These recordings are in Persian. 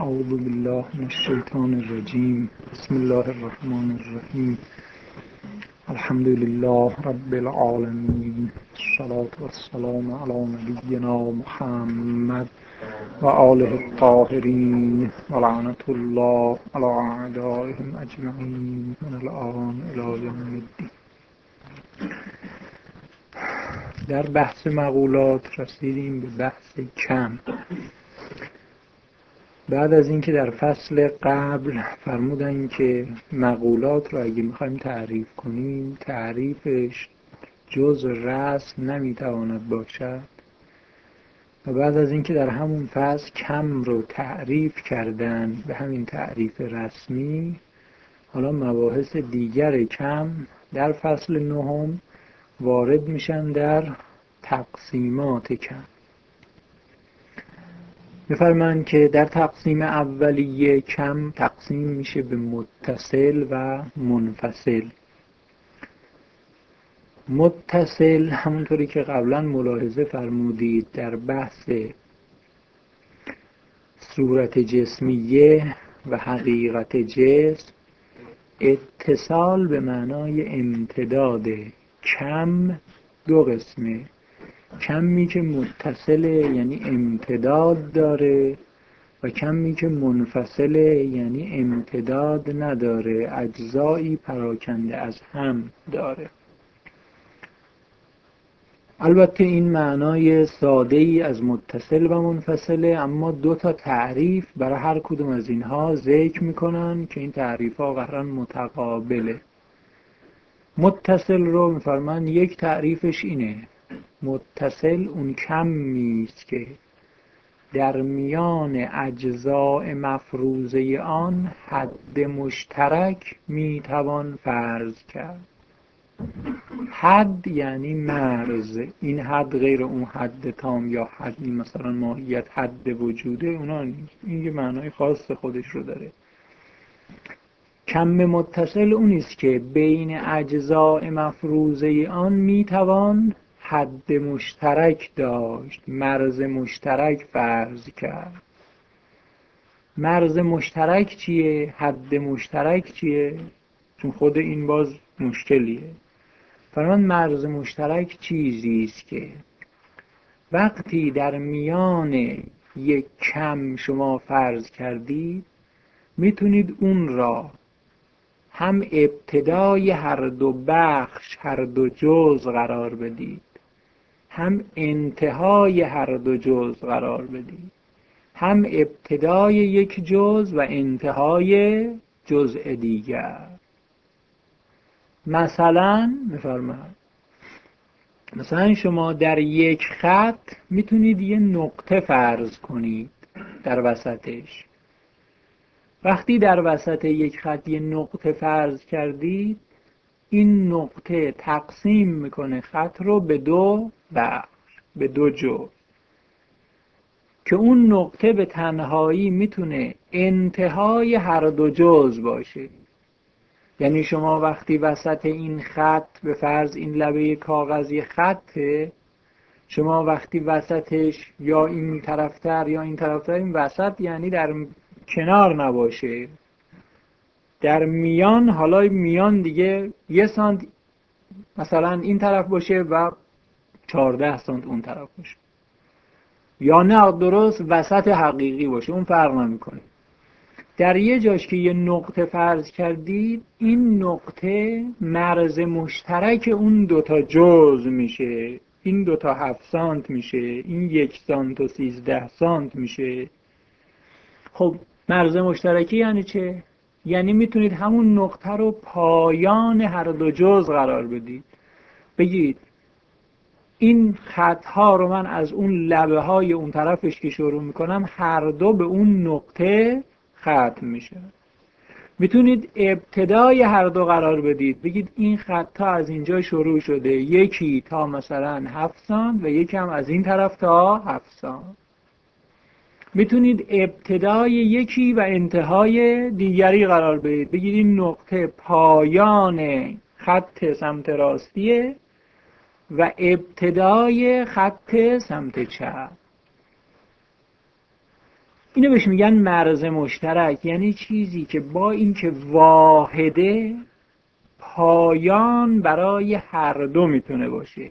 اعوذ بالله من الشیطان الرجیم. بسم الله الرحمن الرحیم. الحمد لله رب العالمین. الصلاة والسلام علی نبینا محمد و آله الطاهرین و لعنة الله علی اعدائهم اجمعین من الآن الی یوم الدین. در بحث مقولات رسیدیم به بحث کم. بعد از اینکه در فصل قبل فرمودن که مقولات رو اگه میخوایم تعریف کنیم تعریفش جز رسم نمیتواند باشد و بعد از اینکه در همون فصل کم رو تعریف کردن به همین تعریف رسمی، حالا مباحث دیگر کم در فصل نهم وارد میشن در تقسیمات کم. می‌فرمایند که در تقسیم اولیه کم تقسیم میشه به متصل و منفصل. متصل همونطوری که قبلا ملاحظه فرمودید در بحث صورت جسمیه و حقیقت جسم، اتصال به معنای امتداد. کم دو قسمه، کمی که متصله یعنی امتداد داره و کمی که منفصله یعنی امتداد نداره، اجزایی پراکنده از هم داره. البته این معنای ساده ای از متصل و منفصله، اما دو تا تعریف برای هر کدوم از اینها ذکر میکنن که این تعریف ها قطعاً متقابله. متصل رو میفرمان یک تعریفش اینه: متصل اون کمی است که در میان اجزاء مفروضه آن حد مشترک میتوان فرض کرد. حد یعنی مرز، این حد غیر اون حد تام یا حد مثلا ماهیت حد وجوده اونا نیست، این یه معنای خاص خودش رو داره. کم متصل اونیست که بین اجزاء مفروضه آن میتوان حد مشترک داشت، مرز مشترک فرض کرد. مرز مشترک چیه؟ حد مشترک چیه؟ چون خود این باز مشکلیه. فرمان مرز مشترک چیزی است که وقتی در میان یک کم شما فرض کردید میتونید اون را هم ابتدای هر دو بخش، هر دو جزء قرار بدید، هم انتهای هر دو جزء قرار بدید، هم ابتدای یک جزء و انتهای جزء دیگر. مثلا میفرماید مثلا شما در یک خط میتونید یه نقطه فرض کنید در وسطش. وقتی در وسط یک خط یه نقطه فرض کردید، این نقطه تقسیم میکنه خط رو به دو بخش، به دو جزء، که اون نقطه به تنهایی میتونه انتهای هر دو جزء باشه. یعنی شما وقتی وسط این خط، به فرض این لبه کاغذی خطه، شما وقتی وسطش یا این طرفتر یا این طرفتر، این وسط یعنی در کنار نباشه، در میان، حالا میان دیگه 1 سانت مثلا این طرف باشه و 14 سانت اون طرف باشه، یا نه درست وسط حقیقی باشه، اون فرق نمیکنه. در یه جاش که یه نقطه فرض کردید، این نقطه مرز مشترک اون دوتا جزء میشه. این دوتا 7 سانت میشه، این 1 سانت و 13 سانت میشه. خب مرز مشترکی یعنی چه؟ یعنی میتونید همون نقطه رو پایان هر دو جزء قرار بدید. بگید این خطها رو من از اون لبه های اون طرفش که شروع میکنم هر دو به اون نقطه ختم میشه. میتونید ابتدای هر دو قرار بدید، بگید این خطها از اینجا شروع شده، یکی تا مثلا 7 سانت و یکی هم از این طرف تا 7 سانت. میتونید ابتدای یکی و انتهای دیگری قرار بدید، بگید این نقطه پایان خط سمت راستیه و ابتدای خط سمت چپ. اینو بهش میگن مرز مشترک، یعنی چیزی که با اینکه واحده پایان برای هر دو میتونه باشه،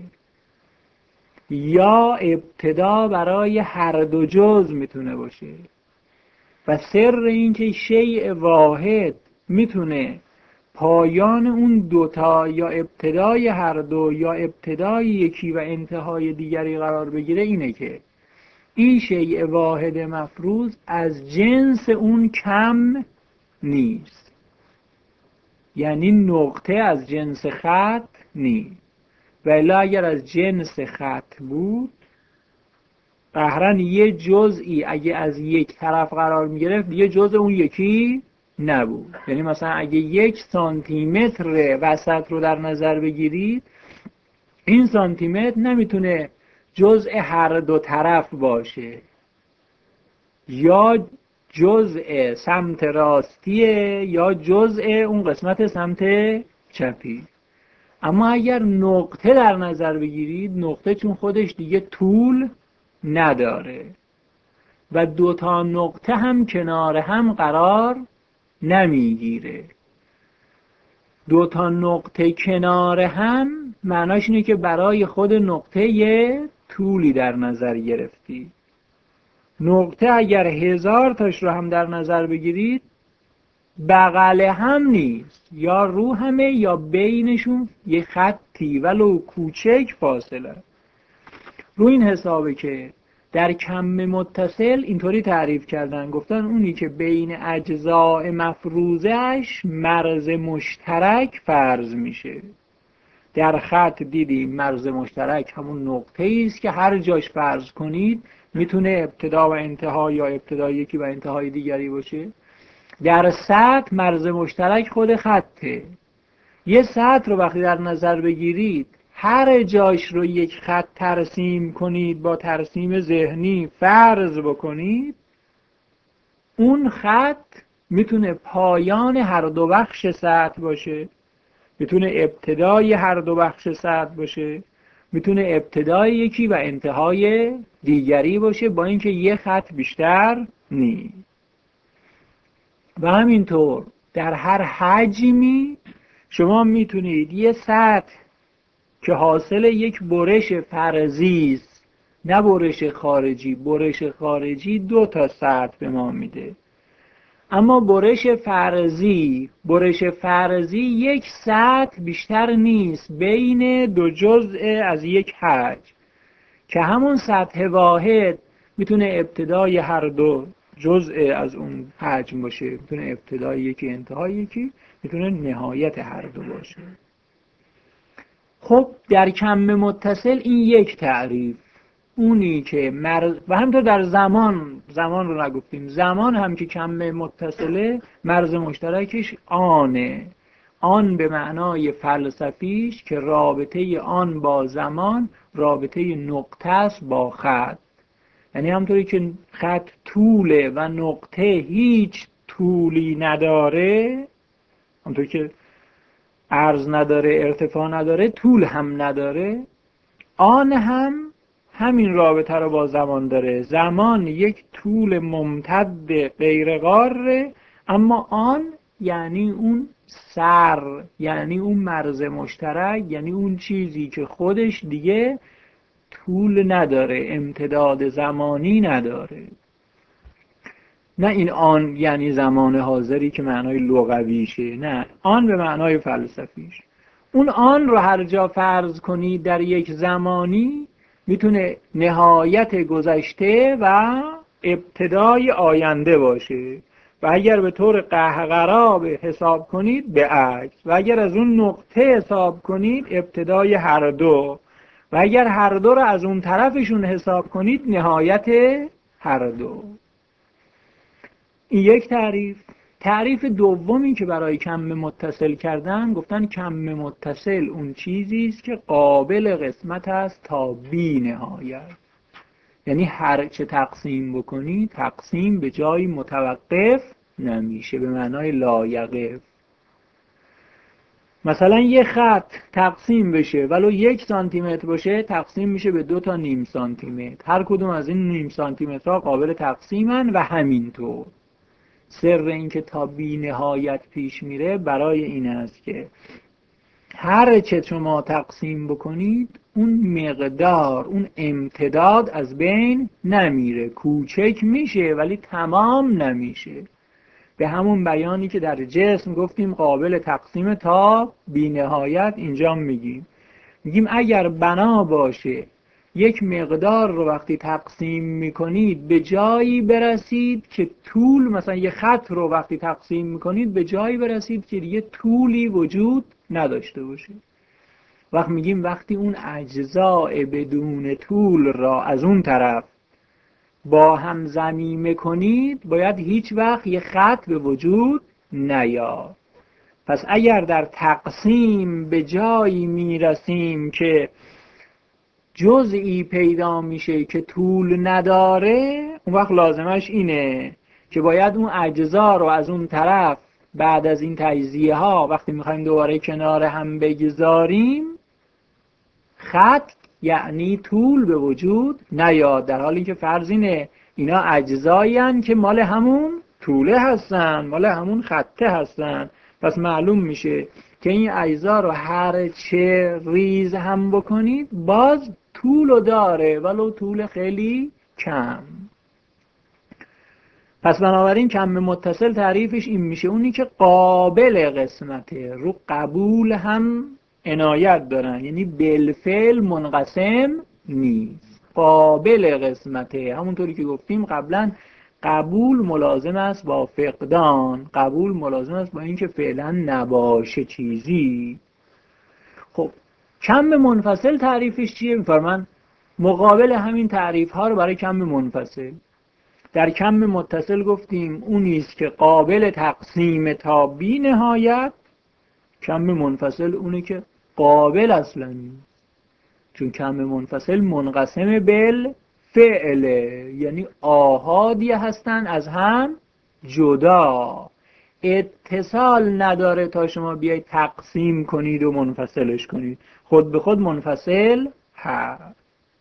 یا ابتدا برای هر دو جز میتونه باشه. و سر این که شیء واحد میتونه پایان اون دوتا یا ابتدای هر دو یا ابتدای یکی و انتهای دیگری قرار بگیره اینه که این شیء واحد مفروض از جنس اون کم نیست. یعنی نقطه از جنس خط نیست، ولی اگر از جنس خط بود قهرن یه جزئی اگه از یک طرف قرار میگرفت یه جزء اون یکی نبود. یعنی مثلا اگه 1 سانتیمتر وسط رو در نظر بگیرید، این سانتیمتر نمیتونه جزء هر دو طرف باشه، یا جزء سمت راستیه یا جزء اون قسمت سمت چپی. اما اگر نقطه در نظر بگیرید، نقطه چون خودش دیگه طول نداره و دوتا نقطه هم کنار هم قرار نمیگیره. دوتا نقطه کنار هم معناش اینه که برای خود نقطه یه طولی در نظر گرفتی. نقطه اگر 1000 تاش رو هم در نظر بگیرید بغل هم نیست، یا رو همه یا بینشون یه خطی ولو کوچک فاصله. رو این حسابه که در کم متصل اینطوری تعریف کردن، گفتن اونی که بین اجزاء مفروضش مرز مشترک فرض میشه. در خط دیدیم مرز مشترک همون نقطه‌ای است که هر جاش فرض کنید میتونه ابتدا و انتها یا ابتدای یکی و انتهای دیگری باشه. در سطح مرز مشترک خود خطه. یه سطح رو وقتی در نظر بگیرید هر جاش رو یک خط ترسیم کنید، با ترسیم ذهنی فرض بکنید، اون خط میتونه پایان هر دو بخش سطح باشه، میتونه ابتدای هر دو بخش سطح باشه، میتونه ابتدای یکی و انتهای دیگری باشه، با اینکه یه خط بیشتر نیست. و همینطور در هر حجمی شما میتونید یه سطح که حاصل یک برش فرضی است، نه برش خارجی، برش خارجی 2 تا سطح به ما میده، اما برش فرضی یک سطح بیشتر نیست بین دو جزء از یک حجم، که همون سطح واحد میتونه ابتدای هر دو جزء از اون حجم باشه، میتونه ابتدای یکی انتهای یکی، میتونه نهایت هر دو باشه. خب در کم متصل این یک تعریف، اونی که و همینطور در زمان رو نگفتیم، زمان هم که کم متصله مرز مشترکش آنه. آن به معنای فلسفیش که رابطه آن با زمان رابطه نقطه است با خط. یعنی همونطوری که خط طوله و نقطه هیچ طولی نداره، همونطوری که عرض نداره ارتفاع نداره طول هم نداره، آن هم همین رابطه رو با زمان داره. زمان یک طول ممتد غیر قاره، اما آن یعنی اون سر، یعنی اون مرز مشترک، یعنی اون چیزی که خودش دیگه طول نداره، امتداد زمانی نداره. نه این آن یعنی زمان حاضری که معنای لغویشه، نه، آن به معنای فلسفیش. اون آن رو هر جا فرض کنی در یک زمانی میتونه نهایت گذشته و ابتدای آینده باشه، و اگر به طور قهقرا به حساب کنید به عکس، و اگر از اون نقطه حساب کنید ابتدای هر دو، و اگر هر دو رو از اون طرفشون حساب کنید نهایت هر دو. این یک تعریف. تعریف دومی که برای کم متصل کردن، گفتن کم متصل اون چیزی است که قابل قسمت است تا بی نهایت. یعنی هر چه تقسیم بکنی تقسیم به جایی متوقف نمیشه، به معنای لایقف. مثلا یه خط تقسیم بشه ولو 1 سانتی متر باشه، تقسیم میشه به 2 تا نیم سانتی متر. هر کدوم از این نیم سانتی مترها قابل تقسیمن و همینطور. سر این که تا بی نهایت پیش میره برای این است که هر چه شما تقسیم بکنید اون مقدار، اون امتداد از بین نمیره، کوچک میشه ولی تمام نمیشه. به همون بیانی که در جسم گفتیم قابل تقسیم تا بی نهایت، اینجا میگیم اگر بنا باشه یک مقدار رو وقتی تقسیم میکنید به جایی برسید که طول، مثلا یه خط رو وقتی تقسیم میکنید به جایی برسید که دیگه طولی وجود نداشته باشه. میگیم وقتی اون اجزاء بدون طول را از اون طرف با هم ضمیمه کنید، باید هیچ وقت یه خط به وجود نیاد. پس اگر در تقسیم به جایی میرسیم که جزئی پیدا میشه که طول نداره، اون وقت لازمش اینه که باید اون اجزا رو از اون طرف بعد از این تجزیه ها وقتی میخوایم دوباره کنار هم بگذاریم، خط یعنی طول به وجود نیاد، در حالی که فرض اینه اینا اجزایی هستن که مال همون طوله هستن، مال همون خطه هستن. پس معلوم میشه که این اجزا رو هر چه ریز هم بکنید باز طول داره، ولو طول خیلی کم. پس بنابراین کم متصل تعریفش این میشه، اونی که قابل قسمته، رو قبول هم عنایت دارن، یعنی بالفعل منقسم نیست، قابل قسمته. همونطوری که گفتیم قبلا، قبول ملازم است با فقدان، قبول ملازم است با اینکه فعلا نباشه چیزی. خب کم منفصل تعریفش چیه؟ میفرمان مقابل همین تعریف ها رو برای کم منفصل. در کم متصل گفتیم اونی است که قابل تقسیم تا بی نهایت، کم منفصل اونی که قابل اصلا نیست، چون کم منفصل منقسم بالفعله، یعنی آحادی هستن از هم جدا، اتصال نداره تا شما بیایید تقسیم کنید و منفصلش کنید، خود به خود منفصل هست.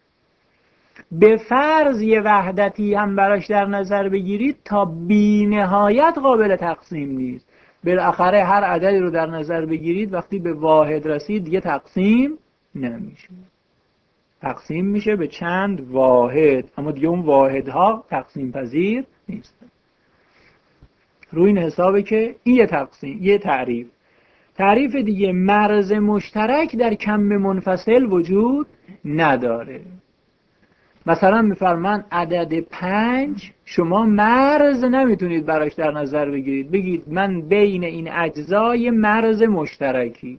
به فرض یه وحدتی هم براش در نظر بگیرید تا بی نهایت قابل تقسیم نیست. بالاخره هر عددی رو در نظر بگیرید وقتی به واحد رسید دیگه تقسیم نمیشه، تقسیم میشه به چند واحد، اما دیگه اون واحدها تقسیم پذیر نیست. روی این حسابه که این یه تعریف دیگه، مرز مشترک در کم منفصل وجود نداره. مثلا میفرمان عدد 5 شما مرز نمیتونید براش در نظر بگیرید، بگید من بین این اجزای مرز مشترکی،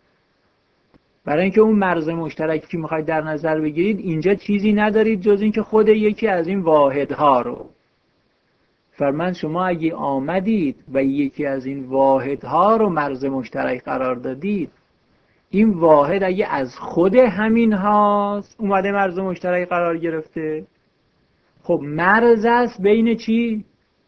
برای اینکه اون مرز مشترکی که میخواید در نظر بگیرید اینجا چیزی ندارید جز اینکه خود یکی از این واحدها رو. فرمان شما اگه آمدید و یکی از این واحدها رو مرز مشترک قرار دادید، این واحد اگه از خود همین هاست اومده مرز مشترک قرار گرفته، خب مرز است بین چی؟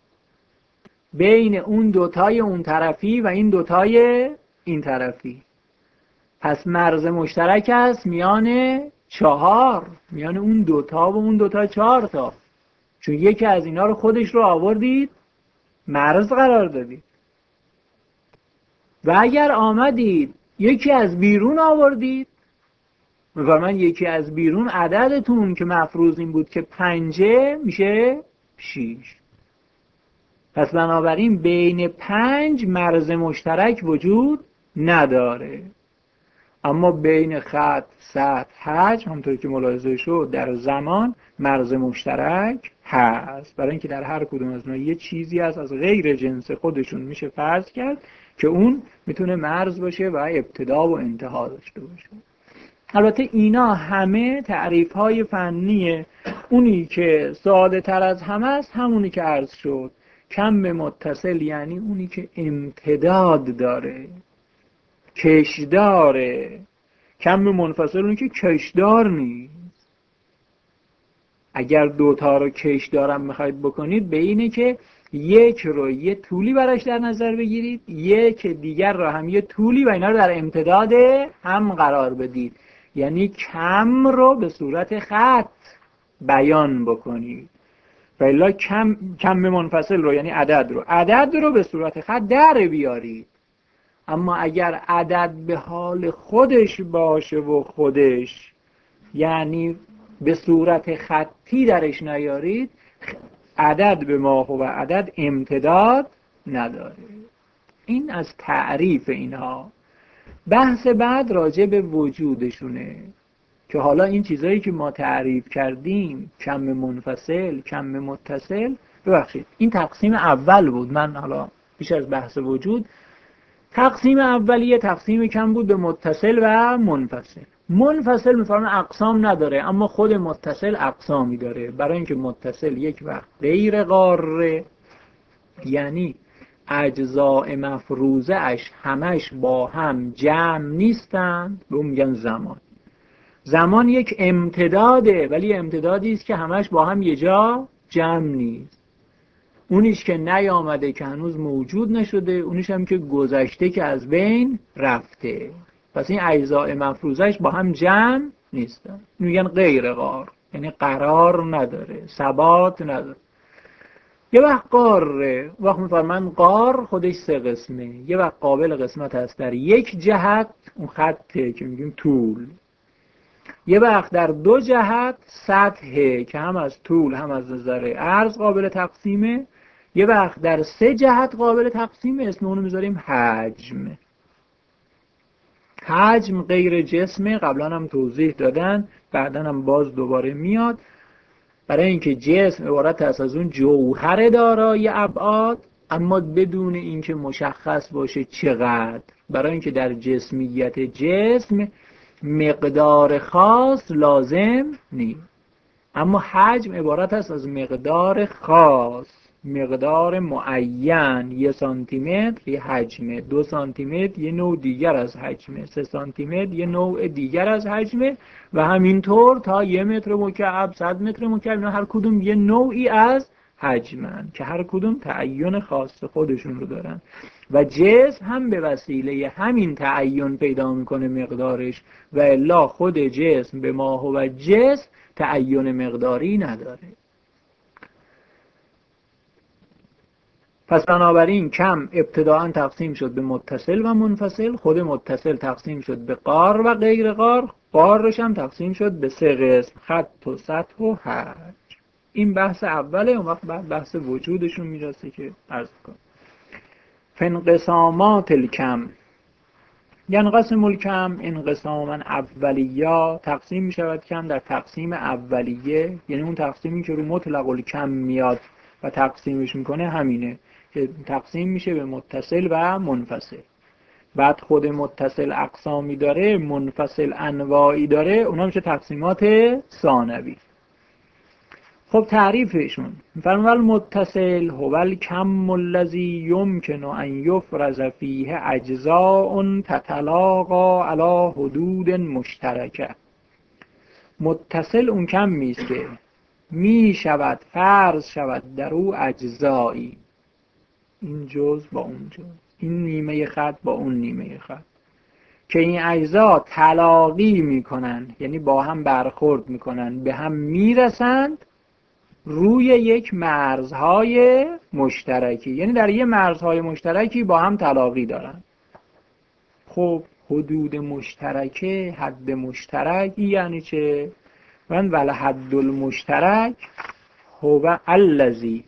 بین اون دوتای اون طرفی و این دوتای این طرفی. پس مرز مشترک است میان 4، میان اون دوتا و اون دوتا 4 تا، چون یکی از اینا رو خودش رو آوردید مرز قرار دادید. و اگر آمدید یکی از بیرون آوردید، میفرمان یکی از بیرون عددتون که مفروض این بود که 5 میشه 6. پس بنابراین بین 5 مرز مشترک وجود نداره، اما بین خط، سطح، حجم همونطور که ملاحظه شد در زمان مرز مشترک هست، برای اینکه در هر کدوم از اونها یه چیزی هست از غیر جنس خودشون میشه فرض کرد که اون میتونه مرز باشه و ابتدا و انتها داشته باشه. البته اینا همه تعریف‌های فنیه. اونی که ساده تر از همه است همونی که عرض شد، کم متصل یعنی اونی که امتداد داره، کشداره. کم منفصل اونی که کشدار نیست. اگر دوتا رو کشدارم میخواید بکنید به اینه که یک رو یه طولی براش در نظر بگیرید، یک دیگر رو هم یه طولی و اینا رو در امتداد هم قرار بدید. یعنی کم رو به صورت خط بیان بکنید. فعلا کم منفصل رو یعنی عدد رو به صورت خط در بیارید. اما اگر عدد به حال خودش باشه و خودش یعنی به صورت خطی درش نیارید، عدد به ما و عدد امتداد نداره. این از تعریف اینها. بحث بعد راجع به وجودشونه که حالا این چیزایی که ما تعریف کردیم، کم منفصل، کم متصل، ببخشید این تقسیم اول بود. من حالا پیش از بحث وجود، تقسیم اولیه تقسیم کم بود به متصل و منفصل. منفصل میفرمه اقسام نداره، اما خود متصل اقسامی داره. برای اینکه متصل یک وقت غیر قاره، یعنی اجزاء مفروضه اش همش با هم جمع نیستند، به اون میگن زمان. زمان یک امتداده، ولی امتدادی است که همش با هم یه جا جمع نیست. اونیش که نیامده که هنوز موجود نشده، اونیش هم که گذشته که از بین رفته. پس این اجزاء مفروضش با هم جمع نیستن. میگن غیر قار، یعنی قرار نداره، ثبات نداره. یه وقت قاره، وقت میفرمان قار خودش سه قسمه. یه وقت قابل قسمت هست در یک جهت، اون خطه که میگیم طول. یه وقت در دو جهت، سطحه که هم از طول هم از نظر عرض قابل تقسیمه. یه وقت در سه جهت قابل تقسیمه، اسم اونو میذاریم حجم. حجم غیر جسمه، قبلا هم توضیح دادن، بعدا هم باز دوباره میاد. برای اینکه جسم عبارت است از اون جوهر دارای ابعاد، اما بدون اینکه مشخص باشه چقدر. برای اینکه در جسمیت جسم مقدار خاص لازم نیست، اما حجم عبارت است از مقدار خاص، مقدار معین. 1 سانتی متر یه حجمه، 2 سانتی متر یه نوع دیگر از حجمه، 3 سانتی متر یه نوع دیگر از حجمه و همینطور تا 1 متر مکعب، 100 متر مکعب، اینا هر کدوم یه نوعی از حجمن که هر کدوم تعین خاص خودشون رو دارن. و جسم هم به وسیله همین تعین پیدا میکنه مقدارش، و الا خود جسم به ما هو جسم تعین مقداری نداره. پس بنابراین کم ابتداعا تقسیم شد به متصل و منفصل، خود متصل تقسیم شد به قار و غیر قار، قارش هم تقسیم شد به سه قسم، خط و سطح و حجم. این بحث اوله. اون وقت بعد بحث وجودشون میرسه که عرض کنم. فانقسامات الکم، ینقسم الکم انقساما اولیا، تقسیم می شود کم در تقسیم اولیه، یعنی اون تقسیمی که رو مطلق الکم میاد و تقسیمش میکنه همینه که تقسیم میشه به متصل و منفصل. بعد خود متصل اقسامی داره، منفصل انواعی داره، اونا میشه تقسیمات ثانوی. خب تعریفشون فرمال متصل هو الکم الذی یمکن ان یفرز فیه اجزاء تتلاقی علی حدود مشترکه. متصل اون کمی است که می شود فرض شود در او اجزایی، این جزء با اون جزء، این نیمه خط با اون نیمه خط، که این اجزا تلاقی میکنن، یعنی با هم برخورد میکنن، به هم میرسند روی یک مرزهای مشترکی، یعنی در یک مرزهای مشترکی با هم تلاقی دارن. خب حدود مشترکه، حد مشترک یعنی چه؟ ول حد المشترک هو الذی،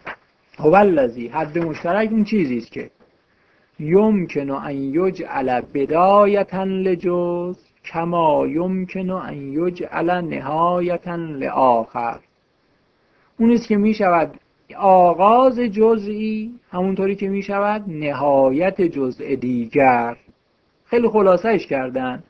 حد مشترک اون چیزی است که یمکن ان یجعل بدایة لجزء کما یمکن ان یجعل نهایة لآخر. اون است که می شود آغاز جزئی همونطوری که می شود نهایت جزء دیگر. خیلی خلاصهش کردن.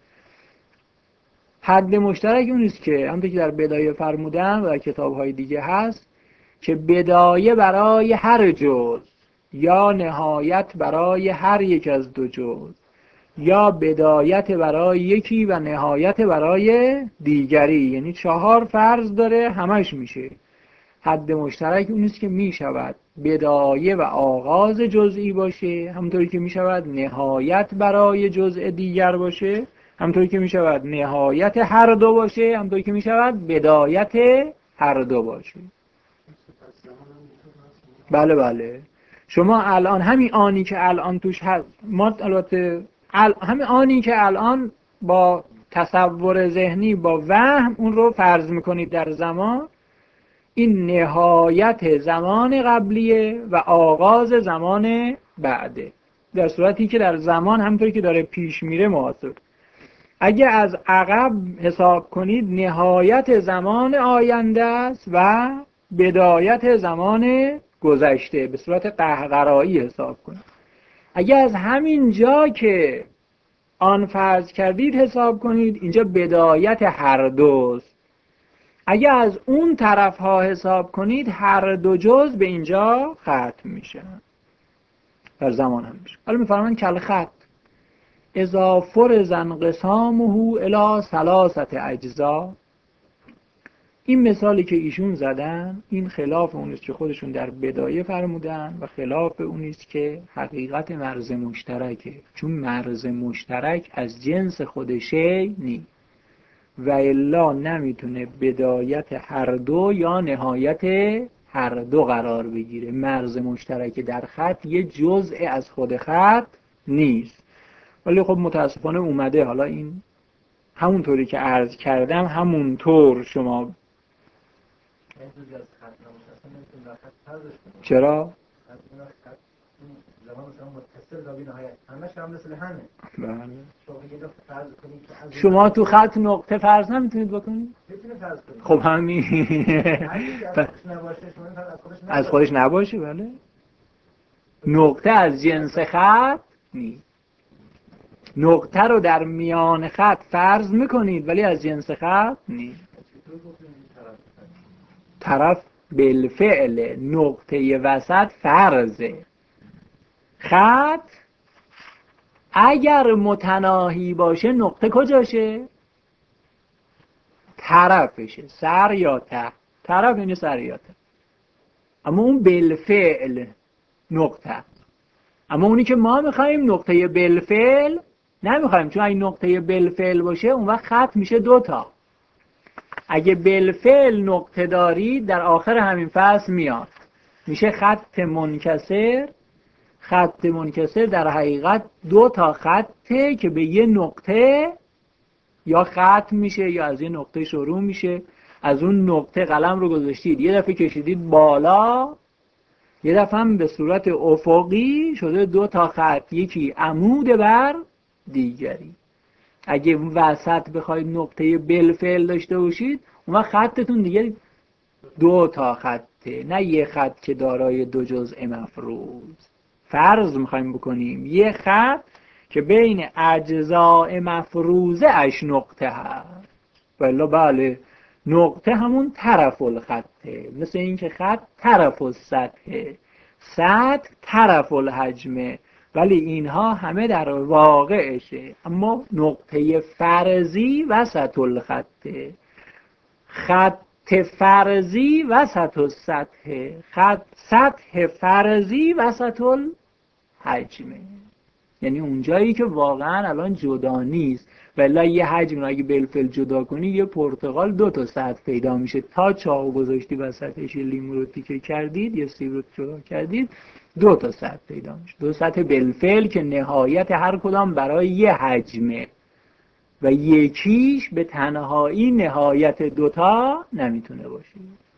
حد مشترک اون است که همونطور که در بدایه فرمودن و در کتاب‌های دیگه هست که بدایه برای هر جزء، یا نهایت برای هر یک از دو جزء، یا بدایت برای یکی و نهایت برای دیگری، یعنی 4 فرض داره همش میشه. حد مشترک اون است که می شود بدایه و آغاز جزئی باشه، همونطوری که می شود نهایت برای جزء دیگر باشه، همونطوری که می شود نهایت هر دو باشه، همونطوری که می شود بدایت هر دو باشه. بله بله. شما الان همین آنی که الان توش هست، ما البته همین آنی که الان با تصور ذهنی با وهم اون رو فرض میکنید در زمان، این نهایت زمان قبلیه و آغاز زمان بعده، در صورتی که در زمان همونطوری که داره پیش میره محاسب. اگه از عقب حساب کنید نهایت زمان آینده است و بدایت زمان گذشته، به صورت قهقرایی حساب کنید. اگه از همین جا که آن فرض کردید حساب کنید، اینجا بدایت هر دوست. اگه از اون طرف ها حساب کنید، هر دو جز به اینجا ختم میشن، در زمان هم میشه. حالا میفرمان کل خط اذا فرض انقسامه الی ثلاثه اجزا. این مثالی که ایشون زدن این خلاف اون است که خودشون در بدایه فرمودن و خلاف اون است که حقیقت مرز مشترکه، چون مرز مشترک از جنس خود شی نیست و الا نمیتونه بدایت هر دو یا نهایت هر دو قرار بگیره. مرز مشترک در خط یه جزء از خود خط نیست، ولی خب متاسفانه اومده. حالا این همونطوری که عرض کردم همونطور شما چرا؟ شما تو خط نقطه فرض نمیتونید بکنید؟ خب همین از خودش نباشه. بله، نقطه از جنس خط نیست. نقطه رو در میان خط فرض میکنید ولی از جنس خط نیست. طرف بالفعل نقطه وسط فرضه. خط اگر متناهی باشه نقطه کجاشه؟ طرفشه، سر یا ته. طرف اینه سر یا ته. اما اون بالفعل نقطه. اما اونی که ما میخوایم نقطه بالفعل نمیخوایم، چون اگه نقطه بالفعل باشه اون وقت خط میشه دوتا. اگه بالفعل نقطه دارید در آخر همین فصل میاد میشه خط منکسر. خط منکسر در حقیقت دو تا خطه که به یه نقطه یا ختم میشه یا از یه نقطه شروع میشه. از اون نقطه قلم رو گذاشتید یه دفعه کشیدید بالا، یه دفعه هم به صورت افقی شده دو تا خط، یکی عمود بر دیگری. اگه وسط بخواید نقطه بالفعل داشته باشید اون وقت خطتون دیگه دو تا خطه، نه یه خط که دارای دو جزء مفروض. فرض میخوایم بکنیم یه خط که بین اجزاء مفروضه اش نقطه هست. ولی بله، نقطه همون طرف الخطه، مثل این که خط طرف السطحه، سطح طرف الحجمه، ولی اینها همه در واقعشه. اما نقطه فرضی وسط الخطه، خط فرضی وسط السطحه، خط سطح فرضی وسط الحجمه. یعنی اونجایی که واقعا الان جدا نیست. ولی یه حجم رو اگه بالفعل جدا کنی یه پرتقال دو تا سطح پیدا میشه. تا چاقو گذاشتی وسطش، لیمو رو تیکه کردید، یه سیب رو جدا کردید، دو تا سطح پیدا میشه. دو سطح بالفعل که نهایت هر کدام برای یه حجمه و یکیش به تنهایی نهایت دوتا نمیتونه باشه.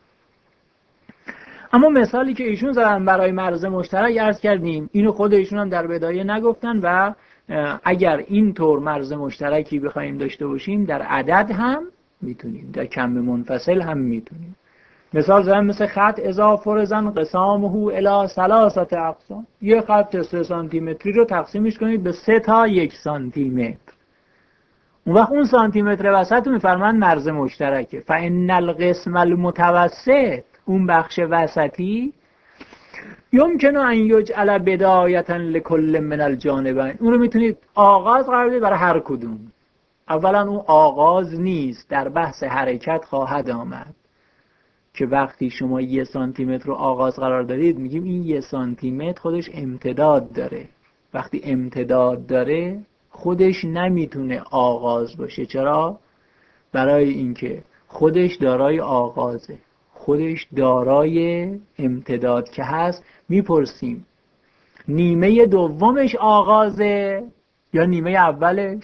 اما مثالی که ایشون زدن برای مرز مشترک عرض کردیم، اینو خود ایشون هم در بدایه نگفتن و اگر این طور مرز مشترکی بخوایم داشته باشیم در عدد هم میتونیم، در کم منفصل هم میتونیم. مثال زدن مثل خط اذا فرض انقسامه الی ثلاثه اقسام. یه خط 3 سانتی متری رو تقسیمش کنید به 3 تا 1 سانتی متر. اون وقت اون سانتی متر وسط رو میفرمان مرز مشترکه. فان القسم المتوسط، اون بخش وسطی، یمکن ان یجعل بدایه لکل من الجانبین، اون رو میتونید آغاز قرار بدید برای هر کدوم. اولا اون آغاز نیست، در بحث حرکت خواهد آمد. که وقتی شما 1 سانتیمتر رو آغاز قرار دارید میگیم این 1 سانتیمتر خودش امتداد داره. وقتی امتداد داره خودش نمیتونه آغاز باشه. چرا؟ برای اینکه خودش دارای آغازه، خودش دارای امتداد که هست. میپرسیم نیمه دومش آغازه یا نیمه اولش؟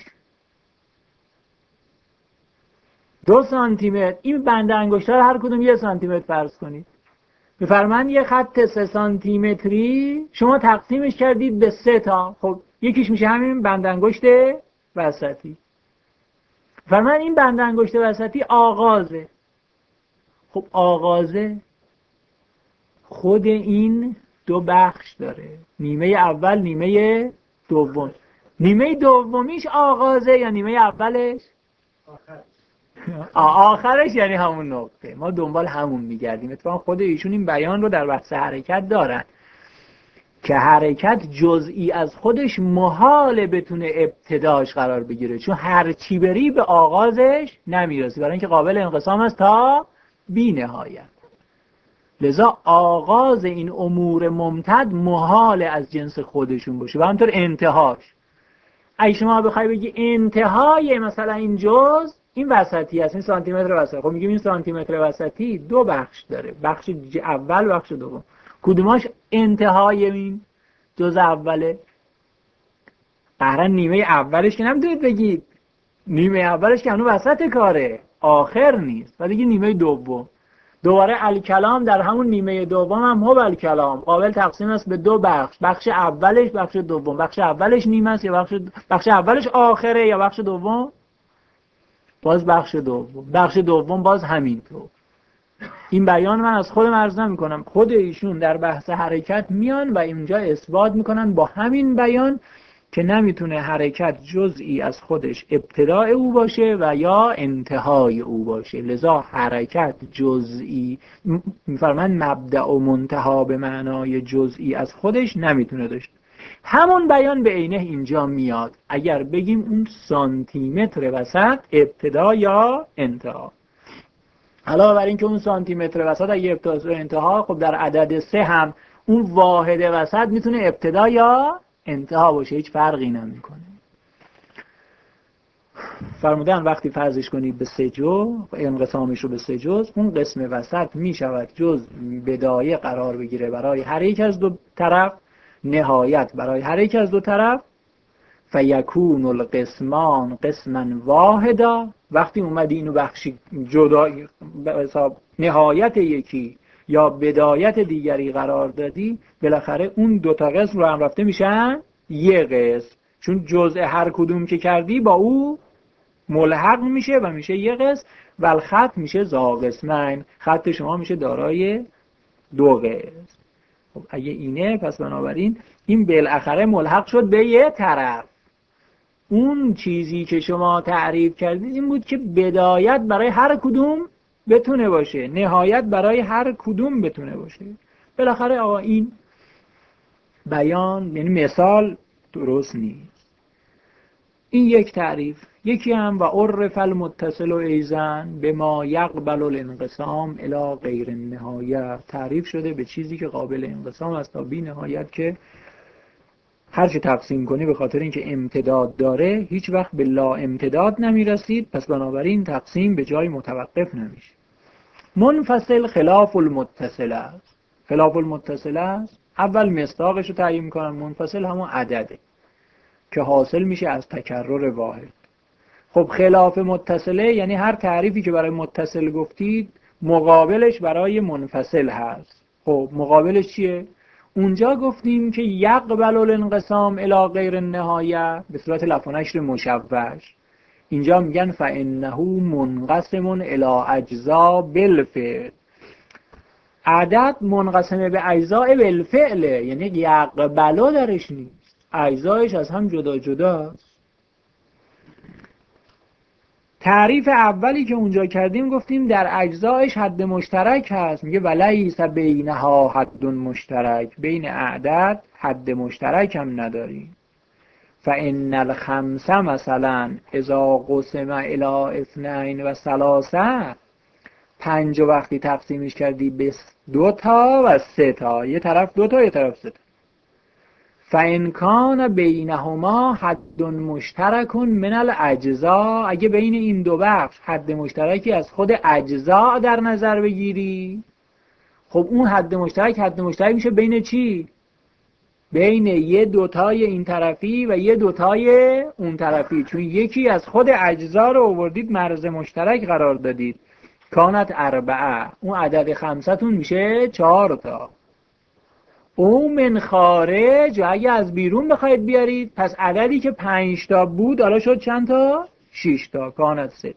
2 سانتیمتر. این بند انگشتر هر کدوم 1 سانتیمتر فرض کنید. بفرمایید یه خط 3 سانتیمتری شما تقسیمش کردید به 3 تا. خب یکیش میشه همین بند انگشت وسطی. بفرمایید این بند انگشت وسطی آغازه. خب آغازه خود این 2 بخش داره، نیمه اول، نیمه دوم. نیمه دومیش آغازه یا نیمه اولش؟ آخرش یعنی همون نقطه. ما دنبال همون میگردیم. اتفاقا خود ایشون این بیان رو در بحث حرکت دارن که حرکت جزئی از خودش محاله بتونه ابتداش قرار بگیره، چون هر چی بری به آغازش نمیرسی، برای اینکه قابل انقسام است تا بی نهایت. لذا آغاز این امور ممتد محال از جنس خودشون باشه و همطور انتهاش. اگه شما بخوای بگی انتهای مثلا این جزء این وسطی است، این سانتیمتر وسطی، خب میگیم این سانتیمتر وسطی 2 بخش داره، بخش اول، بخش دوم. کدوماش انتهای این جزء اوله؟ قهرن نیمه اولش که نمیتونید بگید، نیمه اولش که هنوز وسط کاره، آخر نیست. و دیگه نیمه دوم دوباره الکلام در همون نیمه دوم هم هو الکلام قابل تقسیم است به 2 بخش، بخش اولش، بخش دوم. بخش اولش نیمه است یا بخش اولش آخره یا بخش دوم باز بخش دوم. بخش دوم باز همینطور. این بیان من از خودم عرض نمی‌کنم، خود ایشون در بحث حرکت میان و اینجا اثبات میکنن با همین بیان که نمیتونه حرکت جزئی از خودش ابتداء او باشه و یا انتهای او باشه. لذا حرکت جزئی، میفرمان مبدأ و منتها به معنای جزئی از خودش نمیتونه داشته. همون بیان به عینه اینجا میاد اگر بگیم اون سانتیمتر وسط ابتدا یا انتها. علاوه بر این که اون سانتیمتر وسط اگه ابتدا و انتها، خب در عدد 3 هم اون واحد وسط میتونه ابتدا یا انتها باشه، هیچ فرقی نمیکنه. فرمودن وقتی فرضش کنید به 3 جزء، انقسامش رو به 3 جزء، اون قسم وسط میشود جزء بدایه قرار بگیره برای هر یک از 2 طرف، نهایت برای هر یک از 2 طرف. فیکون القسمان قسما واحدا. وقتی اومدی اینو بخشی جدا به حساب نهایت یکی یا بدایت دیگری قرار دادی، بالاخره اون 2 تا قسم رو هم رفته میشن 1 قسم، چون جزء هر کدوم که کردی با او ملحق میشه و میشه 1 قسم. و الخط میشه ذا قسمین، خط شما میشه دارای 2 قسم. خب اگه اینه پس بنابراین این بالاخره ملحق شد به یه طرف. اون چیزی که شما تعریف کردید این بود که بدایت برای هر کدوم بتونه باشه، نهایت برای هر کدوم بتونه باشه. بالاخره آقا این بیان یعنی مثال درست نیست. این یک تعریف. یکی هم و عرف المتصل ایزن به ما یقبل الانقسام الی غیر النهایه، تعریف شده به چیزی که قابل انقسام است تا بی نهایت، که هر چی تقسیم کنی به خاطر اینکه امتداد داره هیچ وقت به لا امتداد نمیرسید، پس بنابراین تقسیم به جای متوقف نمیشه. منفصل خلاف المتصل است. خلاف المتصل است اول مصداقش رو تعیین میکنن. منفصل همون عدده که حاصل میشه از تکرر واحد. خب خلاف متصله یعنی هر تعریفی که برای متصل گفتید مقابلش برای منفصل هست. خب مقابلش چیه؟ اونجا گفتیم که یقبل الانقسام الی غیر النهایه به صورت لفظ و نشر مشوش. اینجا میگن فانه منقسم الی اجزاء بالفعل. عدد منقسم به اجزاء بالفعل، یعنی یقبلو درش نیست، اجزایش از هم جدا جداست. تعریف اولی که اونجا کردیم گفتیم در اجزایش حد مشترک هست. میگه ولیس بینها حد مشترک، بین اعداد حد مشترک هم نداریم. فان الخمسه مثلا اذا قسم الی اثنین و ثلاثه 5 وقتی تقسیمش کردی به 2 تا و 3 تا، یه طرف 2 تا یه طرف 3 تا، فَإِنْ کَانَ بَیْنَهُمَا حَدٌّ مُشْتَرَکٌ مِنَ الْأَجْزَاء، اگه بین این دو بخش حد مشترکی از خود اجزا در نظر بگیری، خب اون حد مشترک میشه بین چی؟ بین یه دوتای این طرفی و یه دوتای اون طرفی، چون یکی از خود اجزا رو آوردید مرز مشترک قرار دادید. کانت 4، اون عدد 5 میشه 4 تا. او من خارج، و اگه از بیرون بخواید بیارید، پس عددی که 5 تا بود حالا شد چند تا؟ 6 تا. کانت 6.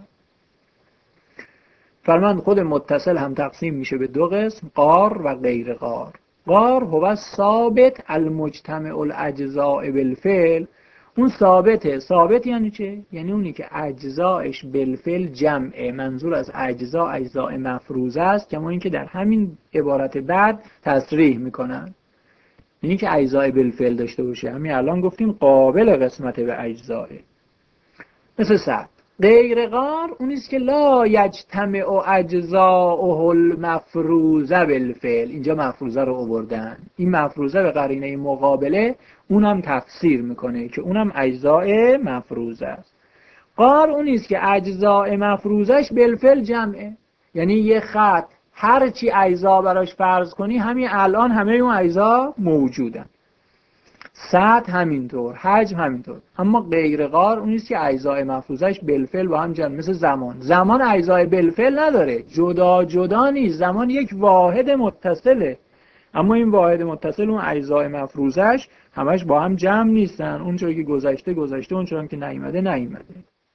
فرمان خود متصل هم تقسیم میشه به 2 قسم، غار و غیر غار. غار هو ثابت المجتمع الاجزاء بالفعل. اون ثابته. ثابت یعنی چه؟ یعنی اونی که اجزایش بالفعل جمعه. منظور از اجزا اجزاء مفروضه است، کما این که در همین عبارت بعد تصریح میکنن، یعنی که اجزاء بالفعل داشته باشه. همین الان گفتیم قابل قسمت به اجزاء، مثل صد. غیر غار اونیست که لا یجتمع اجزاؤه المفروضه بالفعل. اینجا مفروضه رو آوردن، این مفروضه به قرینه مقابله اونم تفسیر میکنه که اونم اجزاء مفروضه است. غار اونیست که اجزاء مفروضش بالفعل جمعه، یعنی یه خط هر چی اجزا براش فرض کنی همین الان همه اون اجزا موجودن. سطح همینطور، حجم همینطور. اما غیر غار اونیست که اجزای مفروضش بالفعل با هم جمع، مثل زمان. زمان اجزای بالفعل نداره، جدا جدا نیست، زمان یک واحد متصله، اما این واحد متصل اون اجزای مفروضش همش با هم جمع نیستن. اون چون که گذشته گذشته، اون چون که نیامده نیامده.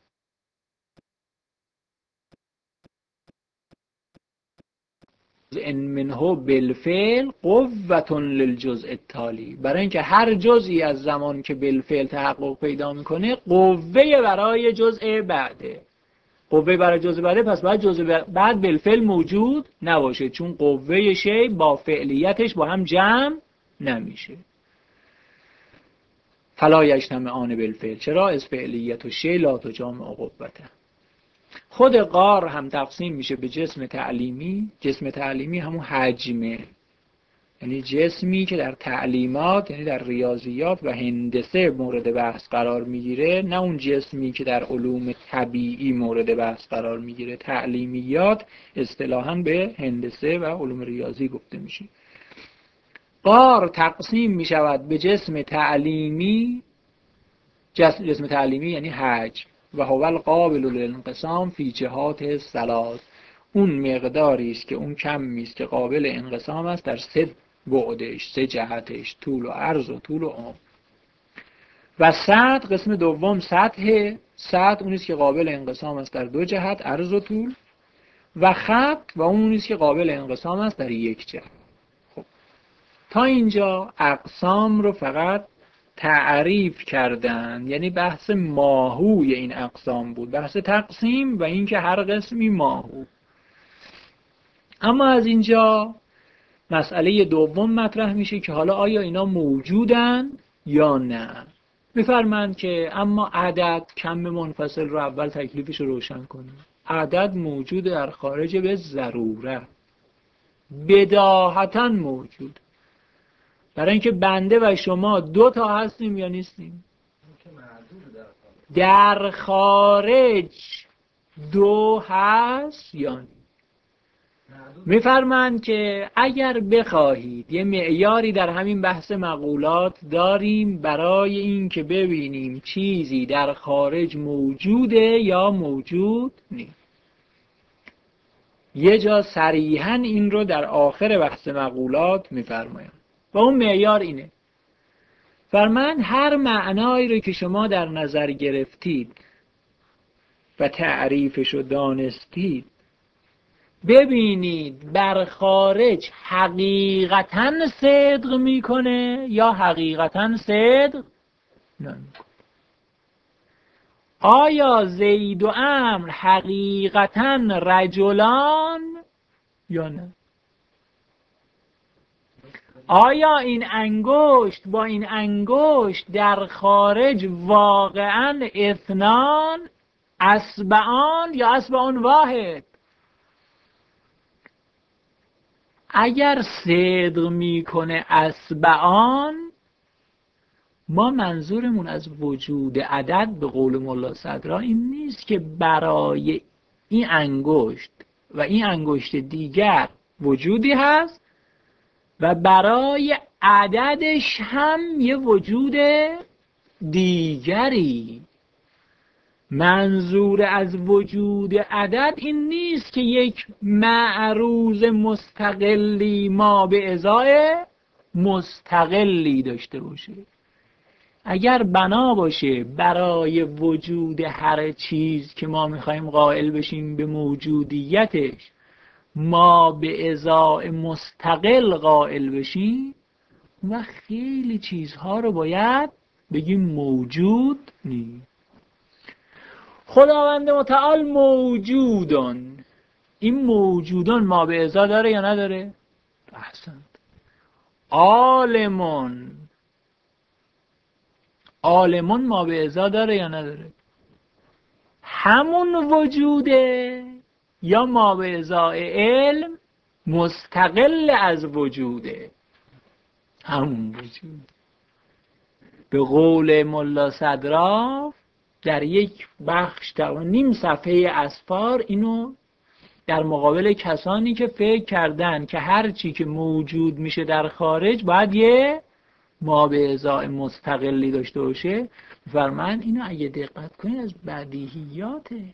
ان منه بالفعل قوة للجزء التالی، برای اینکه هر جزئی از زمان که بالفعل تحقق پیدا میکنه قوه برای جزء بعده. قوه برای جزء بعده، پس باید جزء بعد بالفعل موجود نباشه، چون قوه شی با فعلیتش با هم جمع نمیشه. فلا یجتمعان بالفعل، چرا؟ از فعلیت و شی لا تجامع قوته. خود غار هم تقسیم میشه به جسم تعلیمی. جسم تعلیمی همون حجمه، یعنی جسمی که در تعلیمات، یعنی در ریاضیات و هندسه مورد بحث قرار میگیره، نه اون جسمی که در علوم طبیعی مورد بحث قرار میگیره. تعلیمیات اصطلاحاً به هندسه و علوم ریاضی گفته میشه. غار تقسیم میشود به جسم تعلیمی. جسم تعلیمی یعنی حجم. و هو القابل للانقسام فی جهات ثلاث، اون مقداری است که اون کمی است که قابل انقسام است در 3 بعدش، 3 جهتش، طول و عرض و طول و عمق. و سطح قسم دوم سطح. سطح اون است که قابل انقسام است در 2 جهت، عرض و طول. و خط و اون است که قابل انقسام است در 1 جهت. خب تا اینجا اقسام رو فقط تعریف کردن، یعنی بحث ماهوی این اقسام بود، بحث تقسیم و اینکه هر قسمی ماهو. اما از اینجا مسئله دوم مطرح میشه که حالا آیا اینا موجودن یا نه. میفرمایند که اما عدد، کم منفصل رو اول تکلیفش رو روشن کنیم. عدد موجود در خارج به ضرورت، بداهتا موجود. برای اینکه بنده و شما 2 تا هستیم یا نیستیم؟ در خارج 2 هست یا نیست؟ میفرمایند که اگر بخواهید، یه معیاری در همین بحث مقولات داریم برای این که ببینیم چیزی در خارج موجوده یا موجود نیست. یه جا صریحاً این رو در آخر بحث مقولات میفرمایند و اون معیار اینه. فرمان هر معنایی رو که شما در نظر گرفتید و تعریفش رو دانستید، ببینید بر خارج حقیقتاً صدق میکنه یا حقیقتاً صدق نمیکنه. آیا زید و عمرو حقیقتاً رجلان یا نه؟ آیا این انگشت با این انگشت در خارج واقعاً اثنان، اصبعان یا اصبعان واحد؟ اگر صدق میکنه اصبعان، ما منظورمون از وجود عدد به قول ملا صدرا این نیست که برای این انگشت و این انگشت دیگر وجودی هست و برای عددش هم یه وجود دیگری. منظور از وجود عدد این نیست که یک معروض مستقلی ما به ازای مستقلی داشته باشه. اگر بنا باشه برای وجود هر چیز که ما میخوایم قائل بشیم به موجودیتش ما به ازای مستقل قائل بشیم و خیلی چیزها رو باید بگیم موجود نیست. خداوند متعال موجودن، این موجودن ما به ازا داره یا نداره؟ احسنت. عالمون، عالمون ما به ازا داره یا نداره؟ همون وجوده یا ما به ازای علم مستقل از وجوده؟ همون وجود. به قول ملا صدراف در یک بخش نیم صفحه اسفار اینو در مقابل کسانی که فکر کردن که هر چی که موجود میشه در خارج باید یه ما به ازای مستقلی داشته باشه، فرمان اینو اگه دقت کنید از بدیهیاته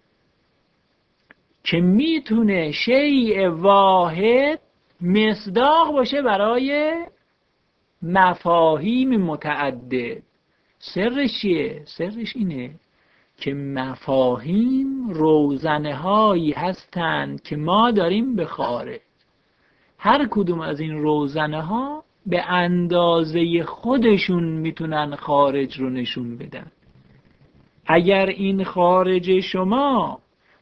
که میتونه شیء واحد مصداق باشه برای مفاهیم متعدد. سرش چیه؟ سرش اینه که مفاهیم روزنه هایی هستند که ما داریم به خارج. هر کدوم از این روزنه ها به اندازه خودشون میتونن خارج رو نشون بدن. اگر این خارج شما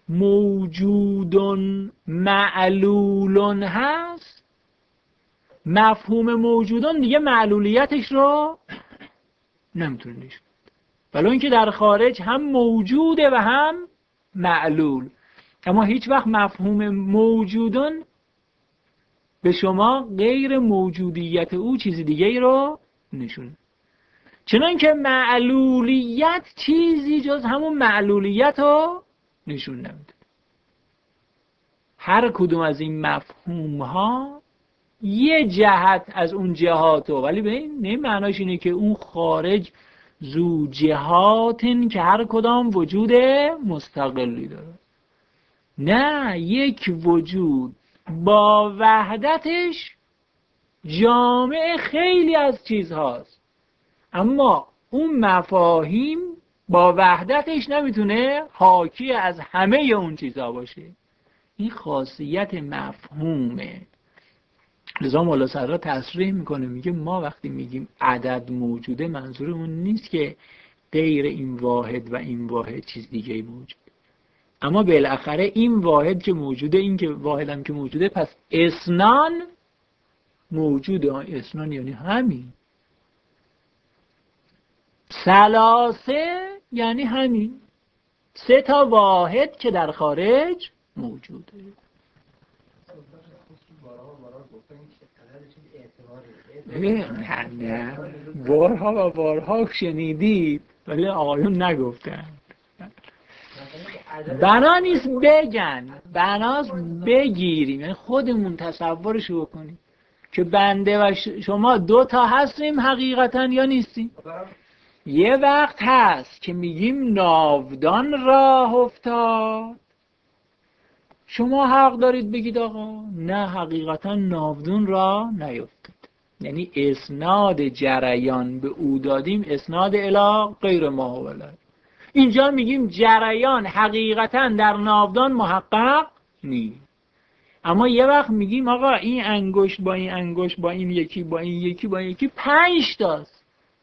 موجودن معلولن هست، مفهوم موجودن دیگه معلولیتش رو نمیتونه نشون بده، ولی اینکه در خارج هم موجوده و هم معلول. اما هیچ وقت مفهوم موجودن به شما غیر موجودیت او چیز دیگه ای رو نشون، چنان که معلولیت چیزی جز همون معلولیت رو نشون نمیده. هر کدوم از این مفهوم ها یه جهت از اون جهاتو، ولی به این معناش اینه که اون خارج زو جهاتن که هر کدام وجود مستقلی داره. نه، یک وجود با وحدتش جامع خیلی از چیزهاست، اما اون مفاهیم با وحدتش نمیتونه حاکی از همه اون چیزها باشه. این خاصیت مفهومه. لذا مولا صدرا تصریح میکنه، میگه ما وقتی میگیم عدد موجوده منظورمون نیست که غیر این واحد و این واحد چیز دیگه موجوده، اما بالاخره این واحد که موجوده، این که واحد هم که موجوده، پس اسنان موجوده. اسنان یعنی همین. ثلاثه یعنی همین 3 تا واحد که در خارج موجوده. نه بارها و بارها شنیدید ولی آقایون نگفتن. بنا نیست بگن، بناست بگیریم، یعنی خودمون تصورشو بکنیم که بنده و شما 2 تا هستیم حقیقتا یا نیستیم. یه وقت هست که میگیم ناودان راه افتاد، شما حق دارید بگید آقا نه حقیقتا ناودان راه نیفتاد، یعنی اسناد جریان به او دادیم اسناد الی غیر ما هو الی. اینجا میگیم جریان حقیقتا در ناودان محقق نیست، اما یه وقت میگیم آقا این انگشت با این انگشت با این یکی با این یکی با این یکی 5 تاست.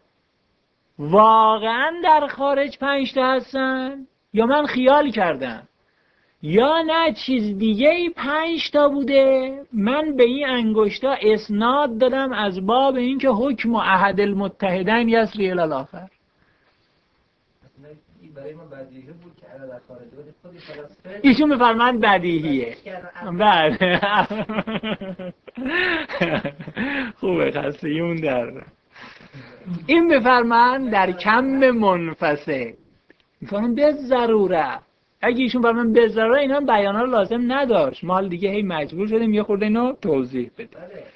واقعا در خارج 5 تا هستن یا من خیال کردم، یا نه چیز دیگه ای 5 تا بوده، من به این انگشتا اسناد دادم از باب اینکه حکم احد المتحدین یسری الی الاخر. برای ما بدیهی بود که الان در خارج بود خودی فلسفه ایشون میفرمایند بدیهیه. بله خوبه خستگیمون در این بفرمایند در کم منفصل میفرمایند به ضروره. اگه ایشون برای من به ضروره اینا بیانا رو لازم نداشت، ما حال دیگه هی مجبور شدیم یه خورده اینو توضیح بدیم.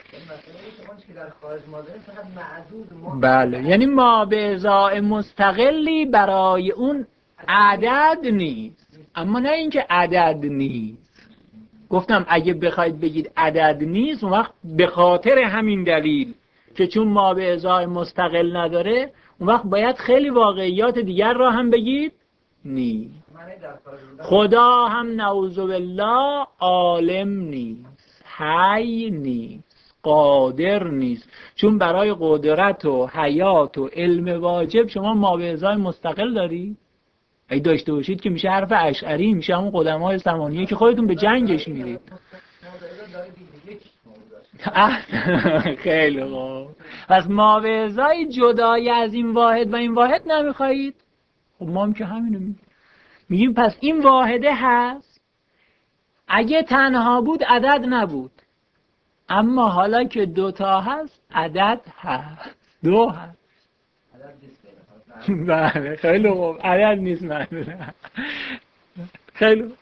بله یعنی ما به ازای مستقلی برای اون عدد نیست، اما نه اینکه عدد نیست. گفتم اگه بخواید بگید عدد نیست اون وقت به خاطر همین دلیل که چون ما به ازای مستقل نداره اون وقت باید خیلی واقعیات دیگر را هم بگید نیست. خدا هم نعوذ بالله عالم نیست، حی نیست، قادر نیست، چون برای قدرت و حیات و علم واجب شما ما به ازای مستقل دارید. اگه داشته باشید که میشه حرف اشعری، میشه همون قدمای زمانیه که خودتون به جنگش میرید. خیلی خوب. پس ما به ازای جدای از این واحد و این واحد نمیخواهید؟ خب ما هم که همینو میگیم پس این واحده هست. اگه تنها بود عدد نبود، اما حالا که دوتا هست عدد هست، دو هست. بله خیلی خوب، عدد نیست منظورم. خیلی خوب.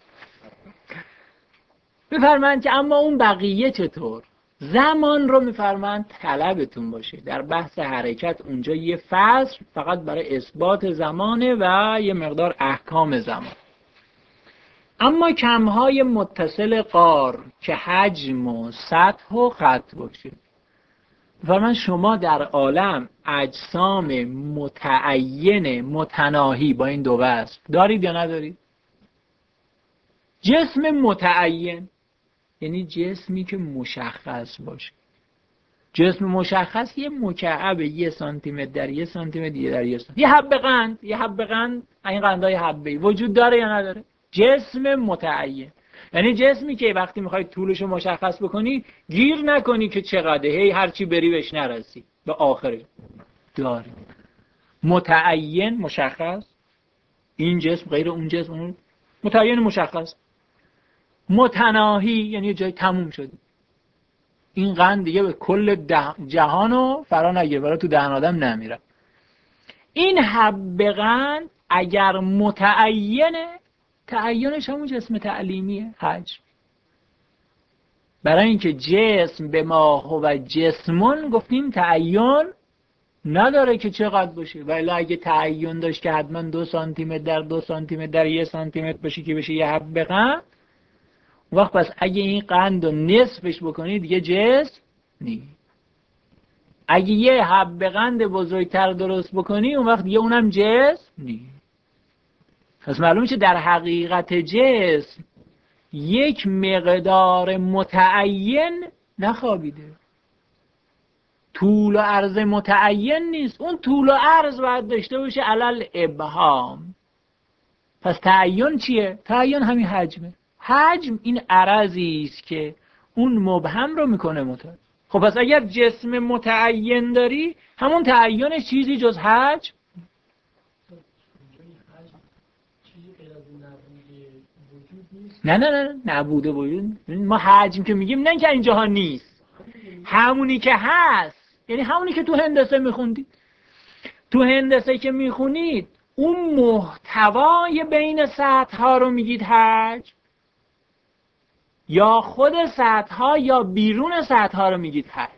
میفرمایند که اما اون بقیه چطور؟ زمان رو میفرمایند طلبتون باشه. در بحث حرکت اونجا یه فصل فقط برای اثبات زمانه و یه مقدار احکام زمان. اما کمهای متصل قار که حجم و سطح و خط باشه. میفرمایند شما در عالم اجسام متعین متناهی با این دو وصف دارید یا ندارید؟ جسم متعین یعنی جسمی که مشخص باشه. جسم مشخص یه مکعب 1 سانتیمتر در 1 سانتیمتر دیگه در 1 سانتیمتر. یه حبه قند این قندهای حبه‌ای وجود داره یا نداره؟ جسم متعین یعنی جسمی که وقتی میخوای طولش رو مشخص بکنی گیر نکنی که چقدره، هی هرچی بری بهش نرسی به آخرش. داری متعین مشخص، این جسم غیر اون جسم، اون متعین مشخص. متناهی یعنی جای تموم شده، این قند دیگه به کل جهانو فرا نگیره، برای تو دهن آدم نمیره. این حبه قند اگر متعینه، تعینش همون جسم تعلیمیه، حجم. برای اینکه جسم به ما هو جسمون گفتیم تعین نداره که چقدر باشه، ولی اگه تعین داشت که حتما 2 سانتیمتر در 2 سانتیمتر در 1 سانتیمتر باشه که بشه یه حبه قند، اون وقت پس اگه این قند رو نصفش بکنی دیگه جسم نیست. اگه یه حبه قند بزرگتر درست بکنی اون وقت دیگه اونم جسم نیست. پس معلومه که در حقیقت جسم یک مقدار متعین نخوابیده. طول و عرض متعین نیست، اون طول و عرض باید داشته باشه علل ابهام. پس تعین چیه؟ تعین همین حجمه. حجم این عرضی است که اون مبهم رو میکنه متعین. خب پس اگر جسم متعین داری همون تعینش چیزی جز حجم نه نبوده وجود. ما حجم که میگیم نه که اینجاها نیست، همونی که هست، یعنی همونی که تو هندسه میخوندید. تو هندسه که میخونید اون محتوای بین سطح ها رو میگید حجم، یا خود سطح ها یا بیرون سطح ها رو میگید حجم.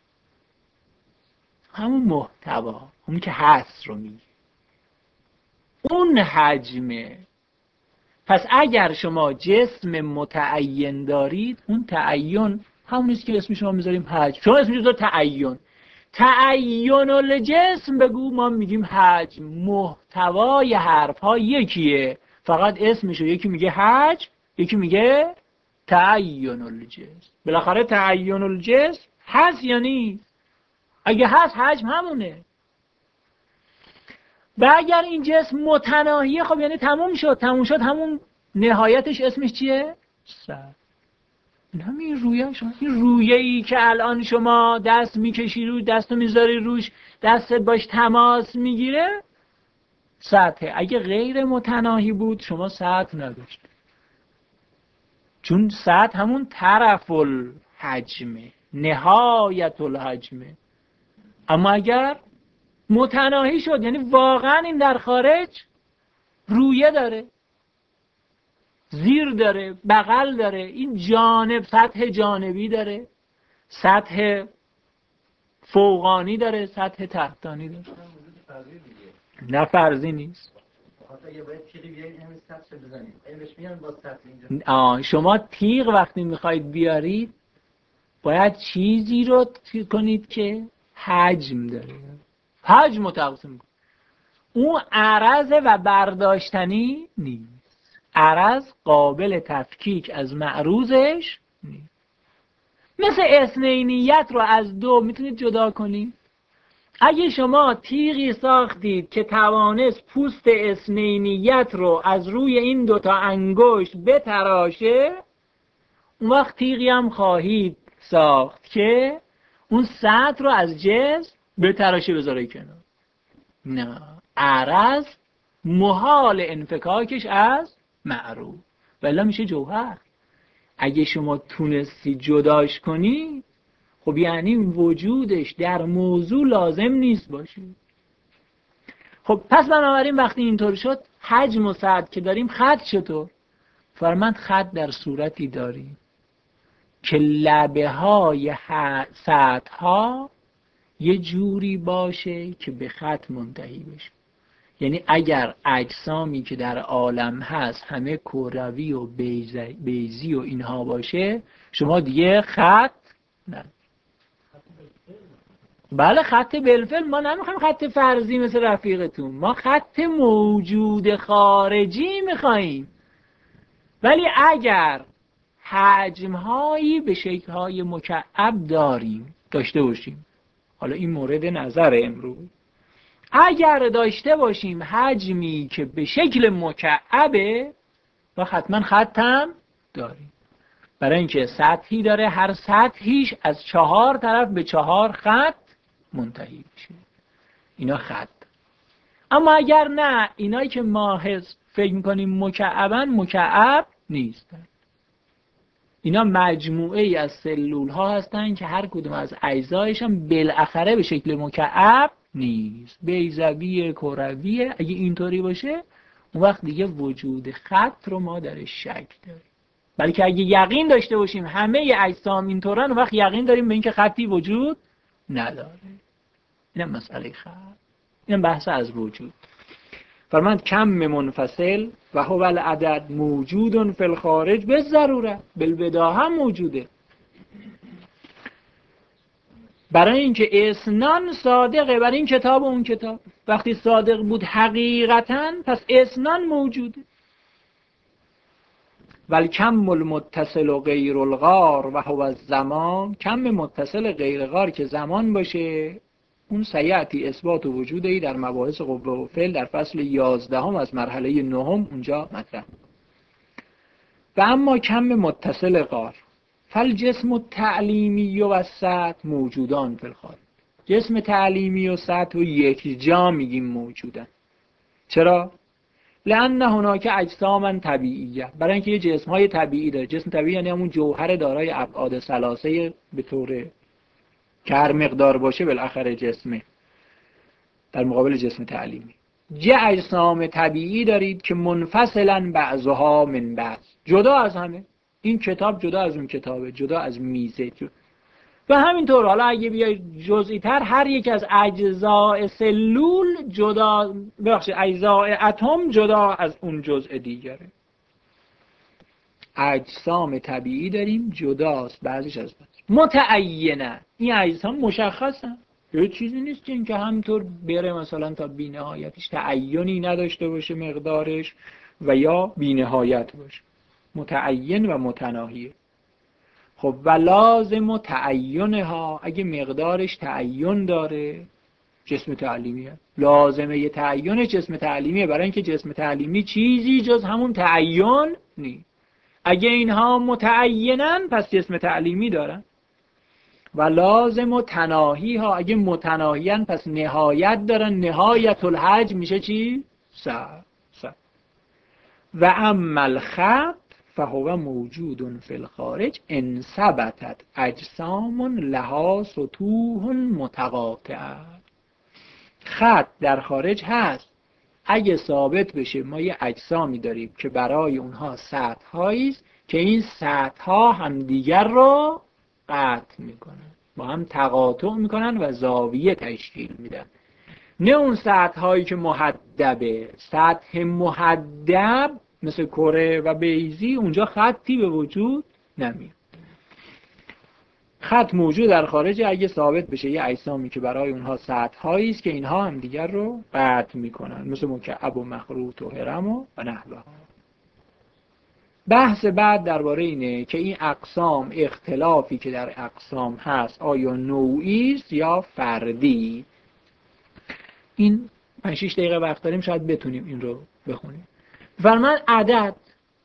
همون محتوا، اون که هست رو میگید، اون حجمه. پس اگر شما جسم متعین دارید اون تعین همونیست که اسم شما میذاریم حجم. شما اسمش رو تعین، تعین الجسم بگو، ما میگیم حجم. محتوای حرف ها یکیه، فقط اسمشو یکی میگه حجم یکی میگه تعین الجسم. بالاخره تعین الجسم هست یا نیست؟ اگه هست حجم همونه. و اگر این جسم متناهیه خب یعنی تموم شد همون نهایتش اسمش چیه؟ سر. این همین رویه شما، این رویه‌ای که الان شما دست میکشی روش، دستو میذاری روش، دستت باش تماس میگیره، سطح. اگه غیر متناهی بود شما سطح نداشت، چون سطح همون طرف الحجمه، نهایت الحجمه. اما اگر متناهی شد یعنی واقعا این در خارج رویه داره، زیر داره، بغل داره، این جانب سطح جانبی داره، سطح فوقانی داره، سطح تحتانی داره. نه فرضی نیست. شما تیغ وقتی میخواید بیارید باید چیزی رو کنید که حجم داره، حجم متقسم کنید. اون عرض و برداشتنی نیست، عرض قابل تفکیک از معروضش نیست. مثل اثنینیت رو از دو میتونید جدا کنید. اگه شما تیغی ساختید که توانست پوست اثنینیت رو از روی این دوتا انگشت بتراشه، اون وقت تیغی هم خواهید ساخت که اون سطح رو از جسم بتراشه بذاره کنار. نه، عرض محال انفکاکش از معروض، ولی میشه جوهر. اگه شما تونستی جداش کنی خب یعنی وجودش در موضوع لازم نیست باشه. خب پس بنابراین وقتی اینطور شد حجم و سطح که داریم، خط چطور؟ فرمند خط در صورتی داریم که لبه های سطح ها یه جوری باشه که به خط منتهی بشه. یعنی اگر اجسامی که در عالم هست همه کروی و بیضی و اینها باشه، شما دیگه خط نه. بله خط بالفعل. ما نمیخوایم خط فرضی مثل رفیقتون، ما خط موجود خارجی میخوایم. ولی اگر حجم‌هایی به شکل‌های مکعب داشته باشیم، حالا این مورد نظر امروز، اگر داشته باشیم حجمی که به شکل مکعبه و حتما خط هم داریم، برای اینکه سطحی داره، هر سطحیش از 4 طرف به 4 خط منتهی میشه، اینا خط. اما اگر نه، اینایی که ما فکر میکنیم مکعبن، مکعب نیستن. اینا مجموعه ای از سلول ها هستن که هر کدوم از اجزایش هم بالاخره به شکل مکعب نیست، بیضوی کرویه. اگه اینطوری باشه اون وقت دیگه وجود خط رو ما درش شک داریم. بلکه اگه یقین داشته باشیم همه اجسام اینطورن، اون وقت یقین داریم به اینکه خطی وجود نداره. اینم مسئله خط، اینم بحث از وجود. فرماند کم منفصل و هو العدد موجود فی الخارج به ضروره، بالبدا هم موجوده. برای اینکه اسنان صادقه، برای این کتاب و اون کتاب وقتی صادق بود حقیقتا، پس اسنان موجوده. ولی کم المتصل و غیر الغار و هو الزمان، کم متصل غیر غار که زمان باشه، اون سیعتی اثبات وجودی در مباحث قوه و فعل در فصل 11 از مرحله 9 اونجا مطرح. و اما کم متصل غار فالجسم التعلیمی و سطح موجودان فی الخارج، جسم تعلیمی و سطح و یک جا میگیم موجودن. چرا؟ لأن هناک اجساما طبیعیه، برای اینکه یه جسم‌های طبیعی داره. جسم طبیعی یعنی همون جوهر دارای ابعاد ثلاثه به طور که هر مقدار باشه بالاخره جسمه، در مقابل جسم تعلیمی. اجسام طبیعی دارید که منفصلا بعضها من بعض، جدا از همه. این کتاب جدا از اون کتابه، جدا از میزه. و همینطور حالا اگه بیای جزئی تر، هر یک از اجزاء سلول جدا، اجزاء اتم جدا از اون جزء دیگره. اجسام طبیعی داریم جداست بعضیش از بعض، متعینه. این اجسام مشخصن، یه چیزی نیست که اینکه همینطور بره مثلا تا بی‌نهایتش، تعینی نداشته باشه مقدارش و یا بی‌نهایت باشه، متعین و متناهیه. خب و لازم تعینها، اگه مقدارش تعین داره جسم تعلیمیه، لازمه یه تعین جسم تعلیمیه، برای اینکه جسم تعلیمی چیزی جز همون تعین نیست. اگه اینها متعینن پس جسم تعلیمی دارن. و لازم و تناهی ها، اگه متناهیان پس نهایت دارن، نهایت الحجم میشه چی؟ و اما الخط فهو موجود فی الخارج ان ثبتت اجسام لها سطوح متقاطعه. خط در خارج هست اگه ثابت بشه ما یه اجسامی داریم که برای اونها سطح‌هایی است که این سطح‌ها همدیگر رو قطع میکنن، با هم تقاطع میکنن و زاویه تشکیل میدن. نه اون سطح‌هایی که محدبه. سطح محدب مثل کره و بیضی اونجا خطی به وجود نمیاد. خط موجود در خارج اگه ثابت بشه یه اجسامی که برای اونها سطح‌هایی است که اینها هم دیگر رو قطع میکنن، مثل مکعب و مخروط و هرم و نحوها. بحث بعد درباره اینه که این اقسام، اختلافی که در اقسام هست آیا نوعی است یا فردی. این 5-6 دقیقه وقت داریم، شاید بتونیم این رو بخونیم. فرمان عدد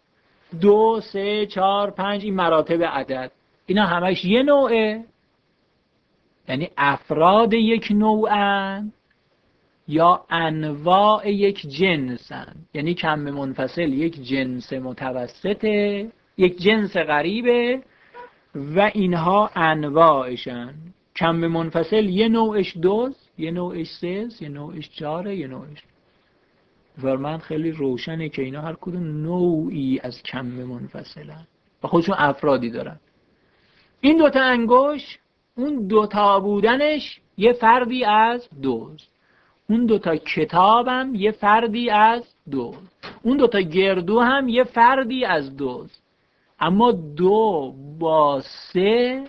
2 3 4 5 این مراتب عدد، اینا همش یه نوعه، یعنی افراد یک نوعن یا انواع یک جنسن، یعنی کم منفصل یک جنس متوسطه، یک جنس غریبه و اینها انواعشن. کم منفصل یه نوعش 2، یه نوعش 3، یه نوعش 4، یه نوعش. فرمان خیلی روشنه که اینا هر کدوم نوعی از کم منفصلن و خودشون افرادی دارن. این دوتا انگوش اون دوتا بودنش یه فردی از 2، اون دوتا کتابم یه فردی از 2، اون دوتا گردو هم یه فردی از 2، اما 2 با 3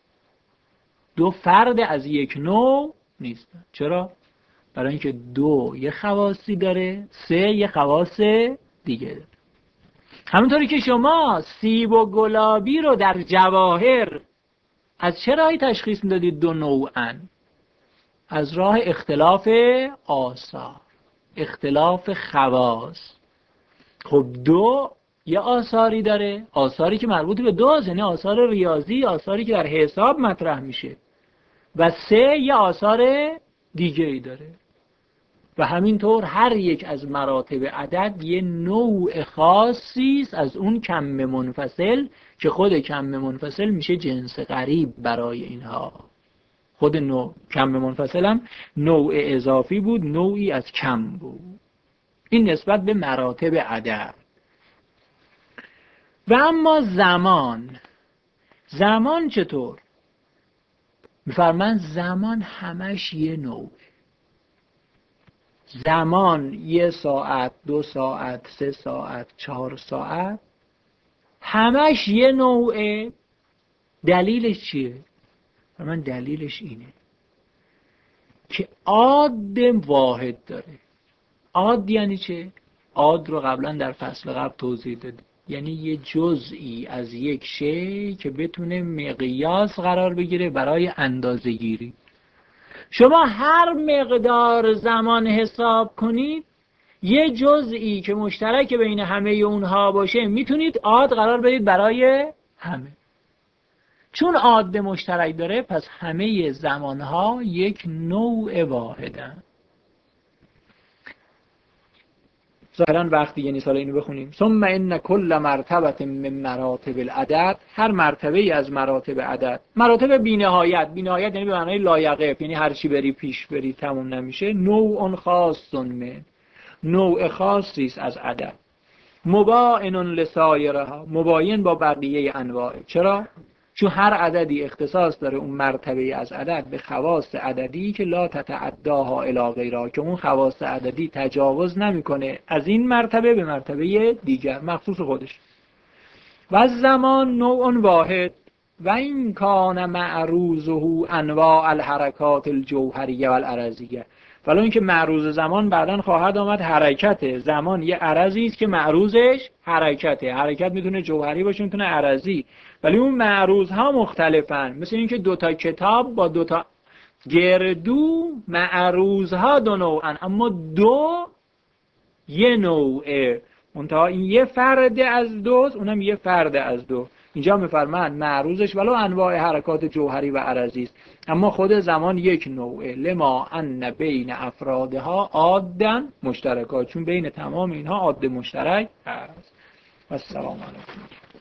دو فرد از یک نوع نیستن. چرا؟ برای اینکه 2 یه خواصی داره، 3 یه خواص دیگه داره. همونطوری که شما سیب و گلابی رو در جواهر از چه راهی تشخیص میدادید 2 نوعن؟ از راه اختلاف آثار، اختلاف خواص. خب 2 یه آثاری داره، آثاری که مربوط به 2، یعنی آثار ریاضی، آثاری که در حساب مطرح میشه، و 3 یه آثار دیگه ای داره. و همینطور هر یک از مراتب عدد یه نوع خاصی است از اون کم منفصل که خود کم منفصل میشه جنس غریب برای اینها. خود نوع کم منفصل هم نوع اضافی بود، نوعی از کم بود. این نسبت به مراتب عدد. و اما زمان چطور؟ میفرمان زمان همش یه نوع. زمان 1 ساعت، 2 ساعت، 3 ساعت، 4 ساعت همش یه نوعه. دلیلش چیه؟ من دلیلش اینه که عاد واحد داره. عاد یعنی چه؟ عاد رو قبلا در فصل قبل توضیح دادیم، یعنی یه جزئی از یک شی که بتونه مقیاس قرار بگیره برای اندازه گیری. شما هر مقدار زمان حساب کنید یه جزئی که مشترک بین همه اونها باشه میتونید عاد قرار بدید برای همه. چون عاد مشترک داره پس همه زمانها یک نوع واحدن. ظاهرا وقتی یعنی سال اینو بخونیم ثم ان کل مرتبه من مراتب العدد، هر مرتبه ای از مراتب عدد، مراتب بی‌نهایت یعنی به معنای لایقف، یعنی هر چی بری پیش بری تموم نمیشه. نوع خاص من، نوع خاصی است از عدد. مباین لسایرها، مباین با بقیه انواع. چرا؟ چون هر عددی اختصاص داره اون مرتبه از عدد به خواص عددی که لا تتعداها الی غیرها، که اون خواص عددی تجاوز نمیکنه از این مرتبه به مرتبه دیگر مخصوص خودش. و زمان نوع واحد و این کان معروضه انواع الحرکات الجوهریه و العرضیه، ولی اینکه معروض زمان بعداً خواهد آمد حرکته. زمان یه عرضی است که معروضش حرکته. حرکت میتونه جوهری باشه، میتونه عرضی، ولی اون معروض ها مختلفن. مثل اینکه 2 تا کتاب با 2 تا گردو معروض ها 2 نوعن، اما 2 یه نوعه. منتها این یه فرد از 2، اونم یه فرد از 2. اینجا میفرماند معروضش ولو انواع حرکات جوهری و عرضی است، اما خود زمان یک نوعه، لما ان بین افرادها عادا مشترکات، چون بین تمام اینها عاد مشترک هست. السلام علیکم.